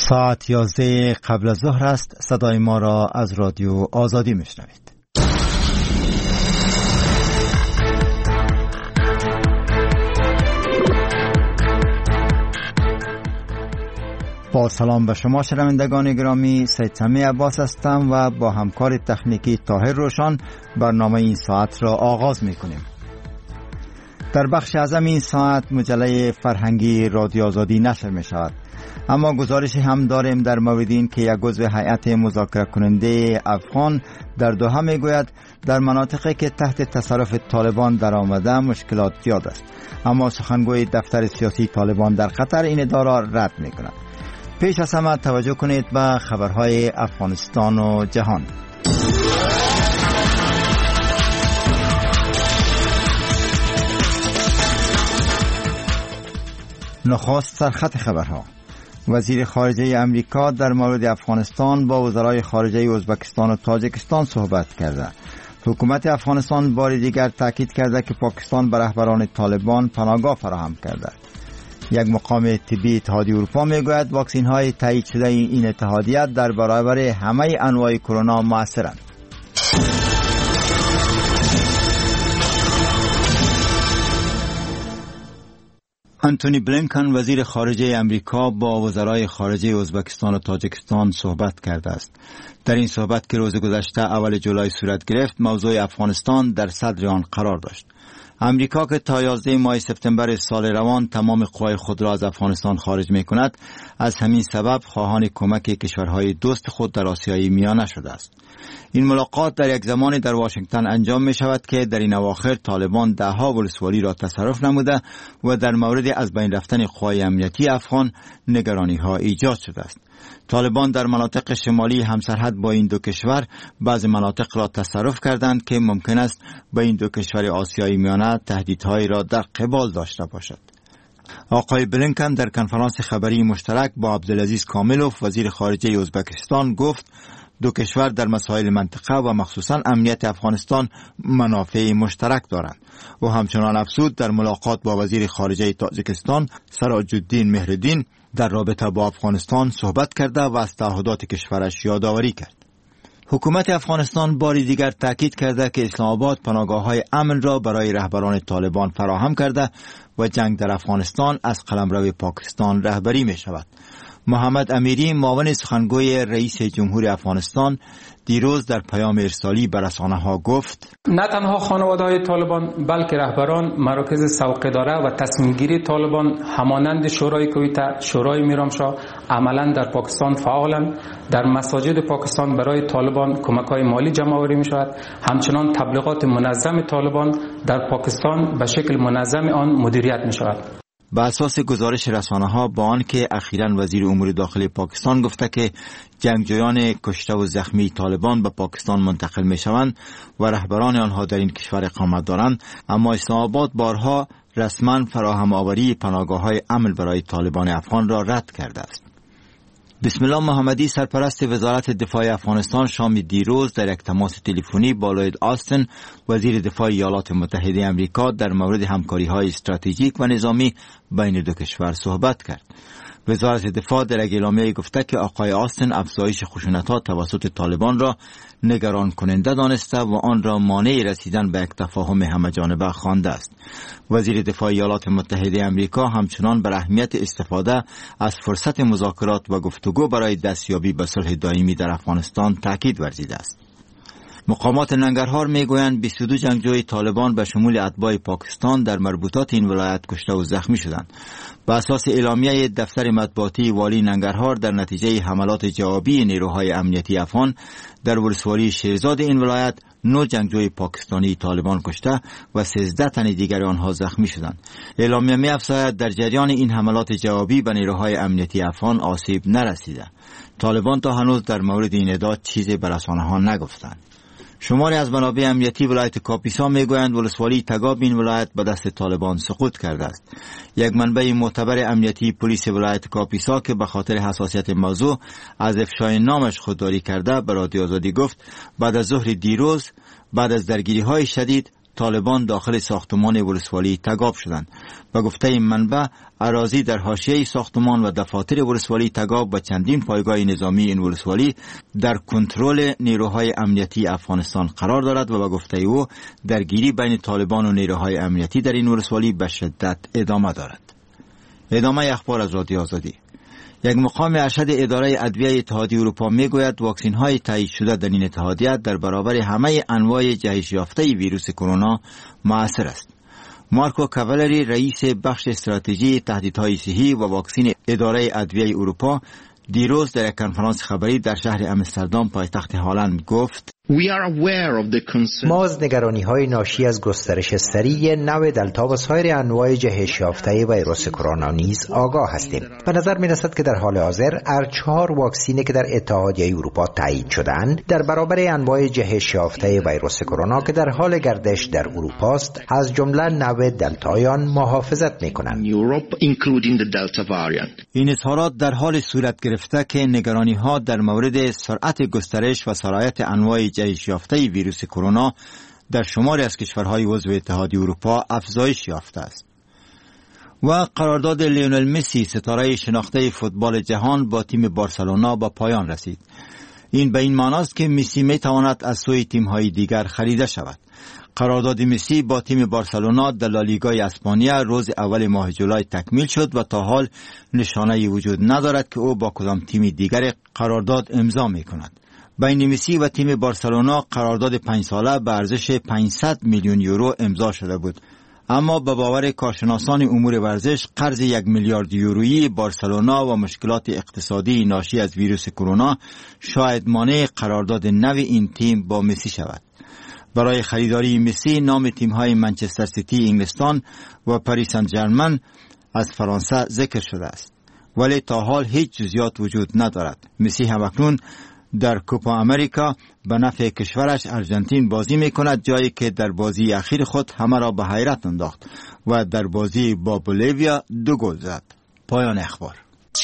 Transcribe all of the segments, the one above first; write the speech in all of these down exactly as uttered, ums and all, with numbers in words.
ساعت یازده قبل از ظهر است. صدای ما را از رادیو آزادی میشنوید. با سلام به شما شنوندگان گرامی، سید سمی عباس هستم و با همکار تکنیکی طاهر روشن برنامه این ساعت را آغاز میکنیم. در بخش اعظم این ساعت مجله فرهنگی رادیو آزادی نشر می شود، اما گزارشی هم داریم در مورد این که یک عضو هیئت مذاکره کننده افغان در دوحه می گوید در مناطقی که تحت تصرف طالبان در آمده مشکلات زیاد است، اما سخنگوی دفتر سیاسی طالبان در قطر این ادعا را رد می کند. پیش از همه توجه کنید به خبرهای افغانستان و جهان. نخست سرخط خبرها. وزیر خارجه امریکا در مورد افغانستان با وزرای خارجه ازبکستان و تاجیکستان صحبت کرده. حکومت افغانستان بار دیگر تاکید کرده که پاکستان به رهبران طالبان پناهگاه فراهم کرده. یک مقام طبی اتحادیه اروپا میگوید واکسین های تایید شده این اتحادیه در برابر همه انواع کرونا موثرند. انتونی بلینکن وزیر خارجه امریکا با وزرای خارجه ازبکستان و تاجیکستان صحبت کرده است. در این صحبت که روز گذشته اول جولای صورت گرفت، موضوع افغانستان در صدر آن قرار داشت. امریکا که تا یازده ماه سپتامبر سال روان تمام قوای خود را از افغانستان خارج می کند، از همین سبب خواهان کمک کشورهای دوست خود در آسیای میانه شده است. این ملاقات در یک زمانی در واشنگتن انجام می شود که در این اواخر طالبان دهها ولسوالی را تصرف نموده و در مورد از بین رفتن قوای امنیتی افغان نگرانی ها ایجاد شده است. طالبان در مناطق شمالی همسرحد با این دو کشور بعض مناطق را تصرف کردند که ممکن است به این دو کشور آسیای میانه تهدیدهایی را در قبال داشته باشد. آقای بلینکن در کنفرانس خبری مشترک با عبدالعزیز کاملوف وزیر خارجه ازبکستان گفت دو کشور در مسائل منطقه و مخصوصا امنیت افغانستان منافع مشترک دارند. و همچنان افزود در ملاقات با وزیر خارجه تاجیکستان سراج الدین مهردین در رابطه با افغانستان صحبت کرده و از تعهدات کشورش یادآوری کرد. حکومت افغانستان باری دیگر تاکید کرده که اسلام آباد پناهگاه‌های امن را برای رهبران طالبان فراهم کرده و جنگ در افغانستان از قلمرو پاکستان رهبری می شود. محمد امیری معاون سخنگوی رئیس جمهور افغانستان دیروز در پیام ارسالی به رسانه‌ها گفت نه تنها خانواده‌های طالبان بلکه رهبران مراکز سوقه‌داره و تصمیم‌گیری طالبان همانند شورای کویته، شورای میرامشاه عملاً در پاکستان فعالند. در مساجد پاکستان برای طالبان کمک‌های مالی جمع‌آوری می‌شود. همچنان تبلیغات منظم طالبان در پاکستان به شکل منظم آن مدیریت می‌شود. به اساس گزارش رسانه‌ها با آنکه اخیراً وزیر امور داخلی پاکستان گفته که جنگجویان کشته و زخمی طالبان به پاکستان منتقل می‌شوند و رهبران آنها در این کشور اقامت دارند، اما اسلام آباد بارها رسما فراهم آوری پناهگاه‌های امن برای طالبان افغان را رد کرده است. بسم الله محمدی سرپرست وزارت دفاع افغانستان شام دیروز در یک تماس تلفنی با لوید آستن وزیر دفاع ایالات متحده آمریکا در مورد همکاری‌های استراتژیک و نظامی بین دو کشور صحبت کرد. وزارت دفاع در یک اعلامیه گفته که آقای آستن افزایش خشونت‌ها توسط طالبان را نگران کننده دانسته و آن را مانع رسیدن به یک تفاهم همه‌جانبه خوانده است. وزیر دفاع ایالات متحده آمریکا همچنان بر اهمیت استفاده از فرصت مذاکرات و گفتگو برای دستیابی به صلح دائمی در افغانستان تاکید ورزیده است. مقامات ننگرهار میگویند بیست و دو جنگجوی طالبان به شمول اتباع پاکستان در مربوطات این ولایت کشته و زخمی شدند. به اساس اعلامیه دفتر مطبوعاتی والی ننگرهار در نتیجه حملات جوابی نیروهای امنیتی افغان در ولسوالی شیرزاد این ولایت نه جنگجوی پاکستانی طالبان کشته و سیزده تن دیگر آنها زخمی شدند. اعلامیه می‌افزاید در جریان این حملات جوابی به نیروهای امنیتی افغان آسیب نرسیده. طالبان تا هنوز در مورد این ادعا چیزی به رسانه‌ها نگفتند. شماری از منابع امنیتی ولایت کاپیسا میگویند ولسوالی تگاب این ولایت به دست طالبان سقوط کرده است. یک منبع معتبر امنیتی پلیس ولایت کاپیسا که به خاطر حساسیت موضوع از افشای نامش خودداری کرده به رادیو آزادی گفت بعد از ظهر دیروز بعد از درگیری های شدید طالبان داخل ساختمان ولسوالی تگاب شدند. و گفته منبع اراضی در حاشیه ساختمان و دفاتر ولسوالی تگاب و چندین پایگاه نظامی این ولسوالی در کنترل نیروهای امنیتی افغانستان قرار دارد و به گفته او درگیری بین طالبان و نیروهای امنیتی در این ولسوالی به شدت ادامه دارد. ادامه اخبار از رادیو آزادی. یک مقام ارشد اداره ادویه اتحادیه اروپا میگوید واکسین های تایید شده در این اتحادیه در برابر همه انواع جهش یافته ویروس کرونا مؤثر است. مارکو کاولری رئیس بخش استراتژی تهدیدهای صحی و واکسین اداره ادویه اروپا دیروز در یک کنفرانس خبری در شهر آمستردام پایتخت هلند گفت: ما از نگرانی‌های ناشی از گسترش سریع نوع دلتا و سایر انواع جهش یافته ویروس کرونا نیز آگاه هستیم. به نظر می‌رسد که در حال حاضر هر چهار واکسینی که در اتحادیه اروپا تایید شده‌اند در برابر انواع جهش یافته ویروس کرونا که در حال گردش در اروپا است از جمله نوع دلتای آن محافظت می‌کنند. این اظهارات در حال صورت گرفته که نگرانی‌ها در مورد سرعت گسترش و سرایت انواع جهش یافته ویروس کرونا در شماری از کشورهای عضو اتحادیه اروپا افزایش یافته است. و قرارداد لیونل مسی ستاره شناخته فوتبال جهان با تیم بارسلونا با پایان رسید. این به این معنی است که مسی می تواند از سوی تیم‌های دیگر خریده شود. قرارداد مسی با تیم بارسلونا در لالیگای اسپانیا روز اول ماه جولای تکمیل شد و تا حال نشانه‌ای وجود ندارد که او با کدام تیم دیگر قرارداد امضا می‌کند. بین مسی و تیم بارسلونا قرارداد پنج ساله به ارزش پانصد میلیون یورو امضا شده بود. اما به باور کارشناسان امور ورزش قرض یک میلیارد یورویی بارسلونا و مشکلات اقتصادی ناشی از ویروس کرونا شاید مانع قرارداد نو این تیم با مسی شود. برای خریداری مسی نام تیم‌های منچستر سیتی انگلستان و پاریس سن ژرمن از فرانسه ذکر شده است، ولی تا حال هیچ جزئیات وجود ندارد. مسی همکنون در کوپا امریکا به نفع کشورش ارژانتین بازی میکند، جایی که در بازی اخیر خود همه را به حیرت انداخت و در بازی با بولیویا دو گل زد. پایان اخبار.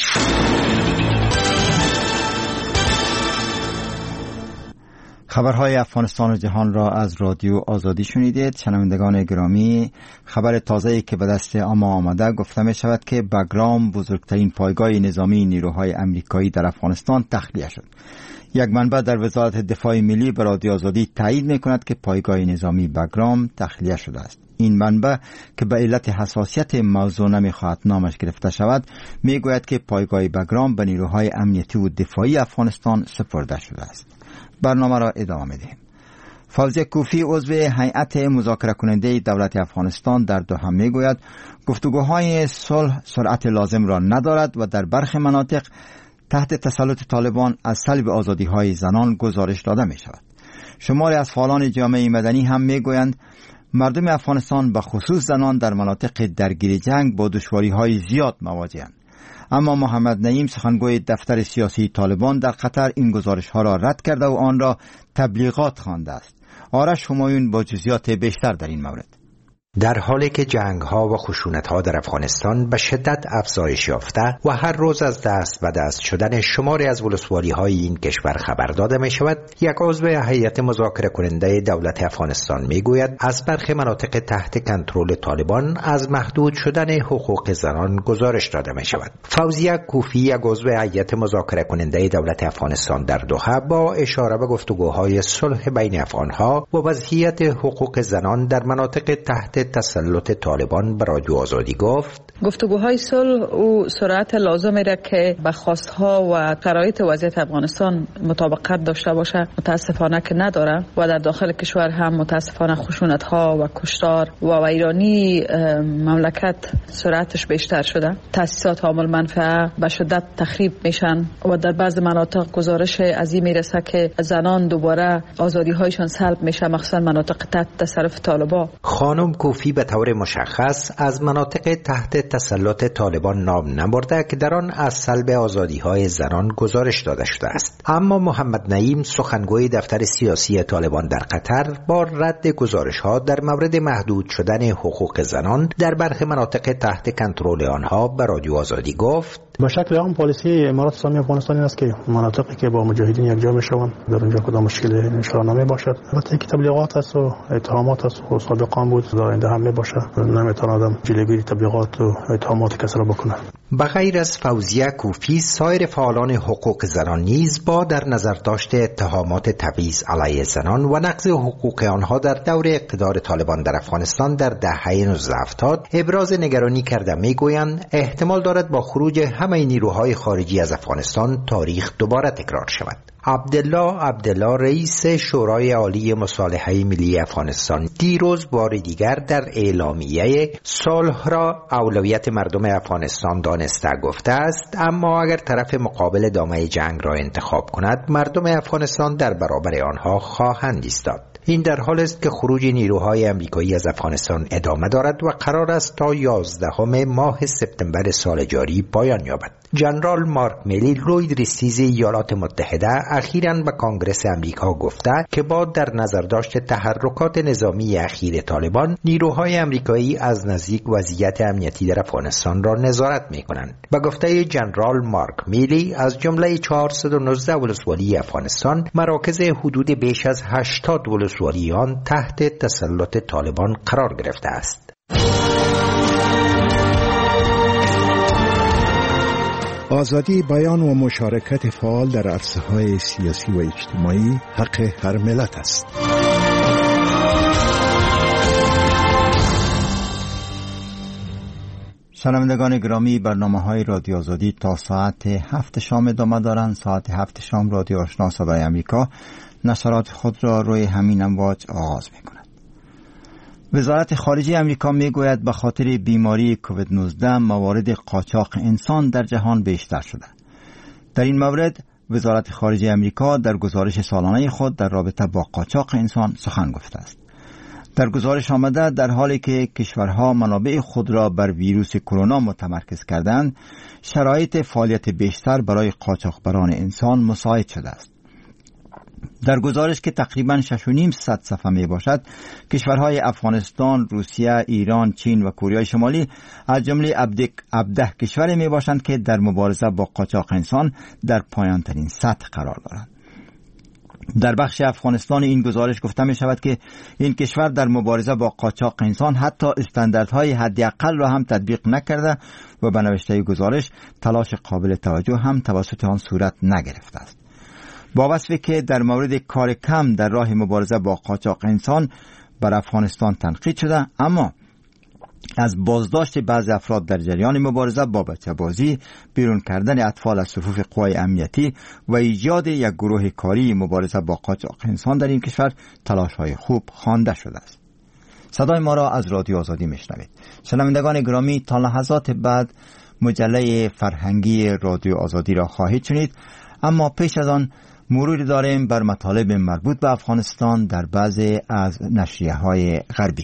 خبرهای افغانستان و جهان را از رادیو آزادی شنیدید. شنوندگان گرامی، خبر تازه‌ای که به دست ما آمده گفته می شود که بگرام بزرگترین پایگاه نظامی نیروهای امریکایی در افغانستان تخلیه شد. یک منبع در وزارت دفاع ملی به رادیو آزادی تایید می کند که پایگاه نظامی بگرام تخلیه شده است. این منبع که به علت حساسیت موضوع نمیخواهد نامش گرفته شود می گوید که پایگاه بگرام به نیروهای امنیتی و دفاعی افغانستان سپرده شده است. برنامه را ادامه میدیم. فوزیه کوفی عضو هیئت مذاکره کننده دولت افغانستان در دوحه میگوید گفتگوهای صلح سرعت لازم را ندارد و در برخی مناطق تحت تسلط طالبان از سلب آزادی‌های زنان گزارش داده می شود. شماری از فعالان جامعه مدنی هم میگویند مردم افغانستان به خصوص زنان در مناطق درگیر جنگ با دشواری‌های زیاد مواجه‌اند. اما محمد نعیم سخنگوی دفتر سیاسی طالبان در قطر این گزارش‌ها را رد کرده و آن را تبلیغات خوانده است. آرش همایون با جزئیات بیشتر در این مورد. در حالی که جنگ‌ها و خشونت‌ها در افغانستان به شدت افزایش یافته و هر روز از دست به دست شدن شماری از ولسوالی‌های این کشور خبر داده می‌شود، یک عضو هیئت مذاکره کننده دولت افغانستان می‌گوید از برخی مناطق تحت کنترل طالبان از محدود شدن حقوق زنان گزارش داده می‌شود. فوزیه کوفی، یک عضو هیئت مذاکره کننده دولت افغانستان در دوحه، با اشاره به گفتگوهای صلح بین افغان‌ها و وضعیت حقوق زنان در مناطق تحت تسلط طالبان به رادیو آزادی گفت گفتگوهای صلح او سرعت لازمی را که به خواستها و شرایط وضعیت افغانستان مطابقت داشته باشه متاسفانه که نداره و در داخل کشور هم متاسفانه خشونت‌ها و کشتار و ویرانی مملکت سرعتش بیشتر شده. تأسیسات عامل منفعه به شدت تخریب میشن و در بعض مناطق گزارش از این میرسه که زنان دوباره آزادی‌هایشان سلب میشه، مخصوصا مناطق تحت تصرف طالبان. خانم کوفی به طور مشخص از مناطق تحت تسلط طالبان نام نبرده که در آن از سلب آزادی‌های زنان گزارش داده شده است. اما محمد نعیم سخنگوی دفتر سیاسی طالبان در قطر با رد گزارش‌ها در مورد محدود شدن حقوق زنان در برخی مناطق تحت کنترل آنها به رادیو آزادی گفت به شکل عام پالیسی امارات اسلامی افغانستان این است که مناطقی که با مجاهدین یکجا میشوند در اونجا کدام مشکل انشاء نمی باشد. البته که تبلیغات است و اتهامات است و سابقا بود در آینده هم می باشد. نمیتونه آدم جلوگیری تبلیغات و اتهامات کسی را بکنه. به غیر از فوزیه کوفی، سایر فعالان حقوق زنان نیز با در نظر داشت اتهامات تبعیض علیه زنان و نقض حقوق آنها در دور اقتدار طالبان در افغانستان در دهه نوزده هفتاد ابراز نگرانی کرده میگویند احتمال دارد با خروج همه نیروهای خارجی از افغانستان تاریخ دوباره تکرار شود. عبدالله عبدالله رئیس شورای عالی مصالحه ملی افغانستان دیروز بار دیگر در اعلامیه صلح را اولویت مردم افغانستان دانسته گفته است، اما اگر طرف مقابل دامنه جنگ را انتخاب کند مردم افغانستان در برابر آنها خواهند ایستاد. این در حال است که خروج نیروهای آمریکایی از افغانستان ادامه دارد و قرار است تا یازدهم ماه سپتامبر سال جاری پایان یابد. جنرال مارک میلی، لوید ریستیز ایالات متحده، اخیراً به کانگرس آمریکا گفته که با در نظر داشت تحرکات نظامی اخیر طالبان، نیروهای آمریکایی از نزدیک وضعیت امنیتی در افغانستان را نظارت می‌کنند. به گفته جنرال مارک میلی، از جمله چهارصد و نوزده ولسوالی افغانستان، مراکز حدود بیش از هشتاد ولسوالی آن تحت تسلط طالبان قرار گرفته است. آزادی بیان و مشارکت فعال در عرصه‌های سیاسی و اجتماعی حق هر ملت است. شنوندگان گرامی، برنامه‌های رادیو آزادی تا ساعت هفت شام ادامه دارند. ساعت هفت شام رادیو آشنا صدای آمریکا نشرات خود را روی همین امواج آغاز می‌کند. وزارت خارجه آمریکا میگوید به خاطر بیماری کووید نوزده موارد قاچاق انسان در جهان بیشتر شده. در این مورد وزارت خارجه آمریکا در گزارش سالانه خود در رابطه با قاچاق انسان سخن گفته است. در گزارش آمده در حالی که کشورها منابع خود را بر ویروس کرونا متمرکز کردند، شرایط فعالیت بیشتر برای قاچاقبران انسان مساعد شده است. در گزارش که تقریباً شش و نیم صد صفحه می باشد، کشورهای افغانستان، روسیه، ایران، چین و کره شمالی از جمله هفده کشوری می باشند که در مبارزه با قاچاق انسان در پایان ترین سطح قرار دارند. در بخش افغانستان این گزارش گفته می شود که این کشور در مبارزه با قاچاق انسان حتی استانداردهای حداقل را هم تطبیق نکرده و به نوشته گزارش تلاش قابل توجه هم توسط آن صورت نگرفته است. با وصفی که در مورد کار کم در راه مبارزه با قاچاق انسان بر افغانستان تنقید شده، اما از بازداشت بعضی افراد در جریان مبارزه با بچه‌بازی، بیرون کردن اطفال از صفوف قوای امنیتی و ایجاد یک گروه کاری مبارزه با قاچاق انسان در این کشور تلاش‌های خوب خوانده شده است. صدای ما را از رادیو آزادی میشنوید. شنوندگان گرامی، تا لحظات بعد مجله فرهنگی رادیو آزادی را خواهید شنید، اما پیش از آن مروری داریم بر مطالب مربوط به افغانستان در بعضی از نشریه‌های غربی.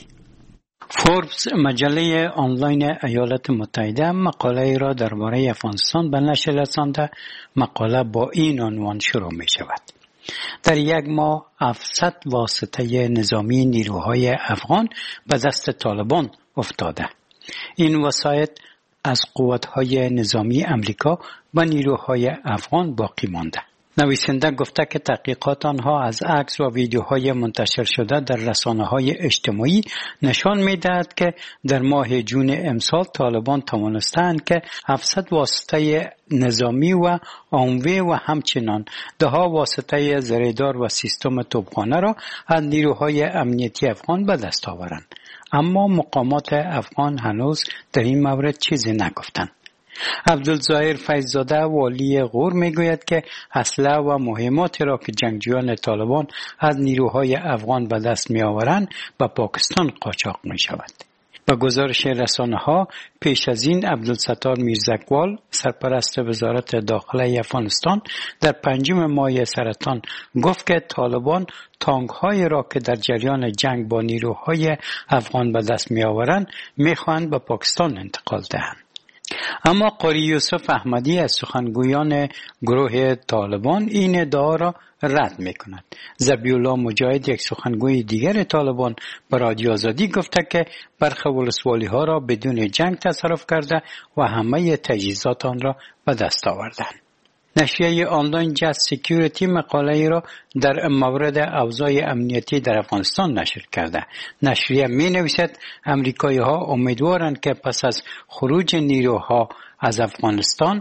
فوربس، مجله آنلاین ایالات متحده، مقاله را درباره افغانستان به نشر رسانده. مقاله با این عنوان شروع می شود: در یک ماه هفتصد واسطه نظامی نیروهای افغان به دست طالبان افتاده. این وسایط از قوت‌های نظامی امریکا و نیروهای افغان باقی مانده. نویسنده گفته که تحقیقات آنها از عکس و ویدیوهای منتشر شده در رسانه‌های اجتماعی نشان می‌دهد که در ماه جون امسال طالبان توانستند که هفتصد واسطه نظامی و عامه و همچنان دهها واسطه زرهدار و سیستم توپخانه را از نیروهای امنیتی افغان به دست آورند. اما مقامات افغان هنوز در این مورد چیزی نگفتند. عبدالظاهر فیضزاده، والی غور، میگوید که اسلحه و مهماتی را که جنگجویان طالبان از نیروهای افغان به دست می آورند به پاکستان قاچاق می شود. با گزارش رسانه‌ها پیش از این عبدالستار میرزاقوال، سرپرست وزارت داخله افغانستان، در پنجم ماه سرطان گفت که طالبان تانک‌های را که در جریان جنگ با نیروهای افغان به دست می آورند می خواهند به پاکستان انتقال دهند. اما قاری یوسف احمدی از سخنگویان گروه طالبان این ادعا را رد می‌کند. ذبیح‌الله مجاهد یک سخنگوی دیگر طالبان به رادیو آزادی گفته که برخی ولسوالی‌ها را بدون جنگ تصرف کرده و همه تجهیزات آن را به دست آوردند. نشریه آنلاین جست سکیوریتی مقاله را در مورد اوضاع امنیتی در افغانستان نشر کرده. نشریه می نویسد امریکایی ها امیدوارند که پس از خروج نیروها از افغانستان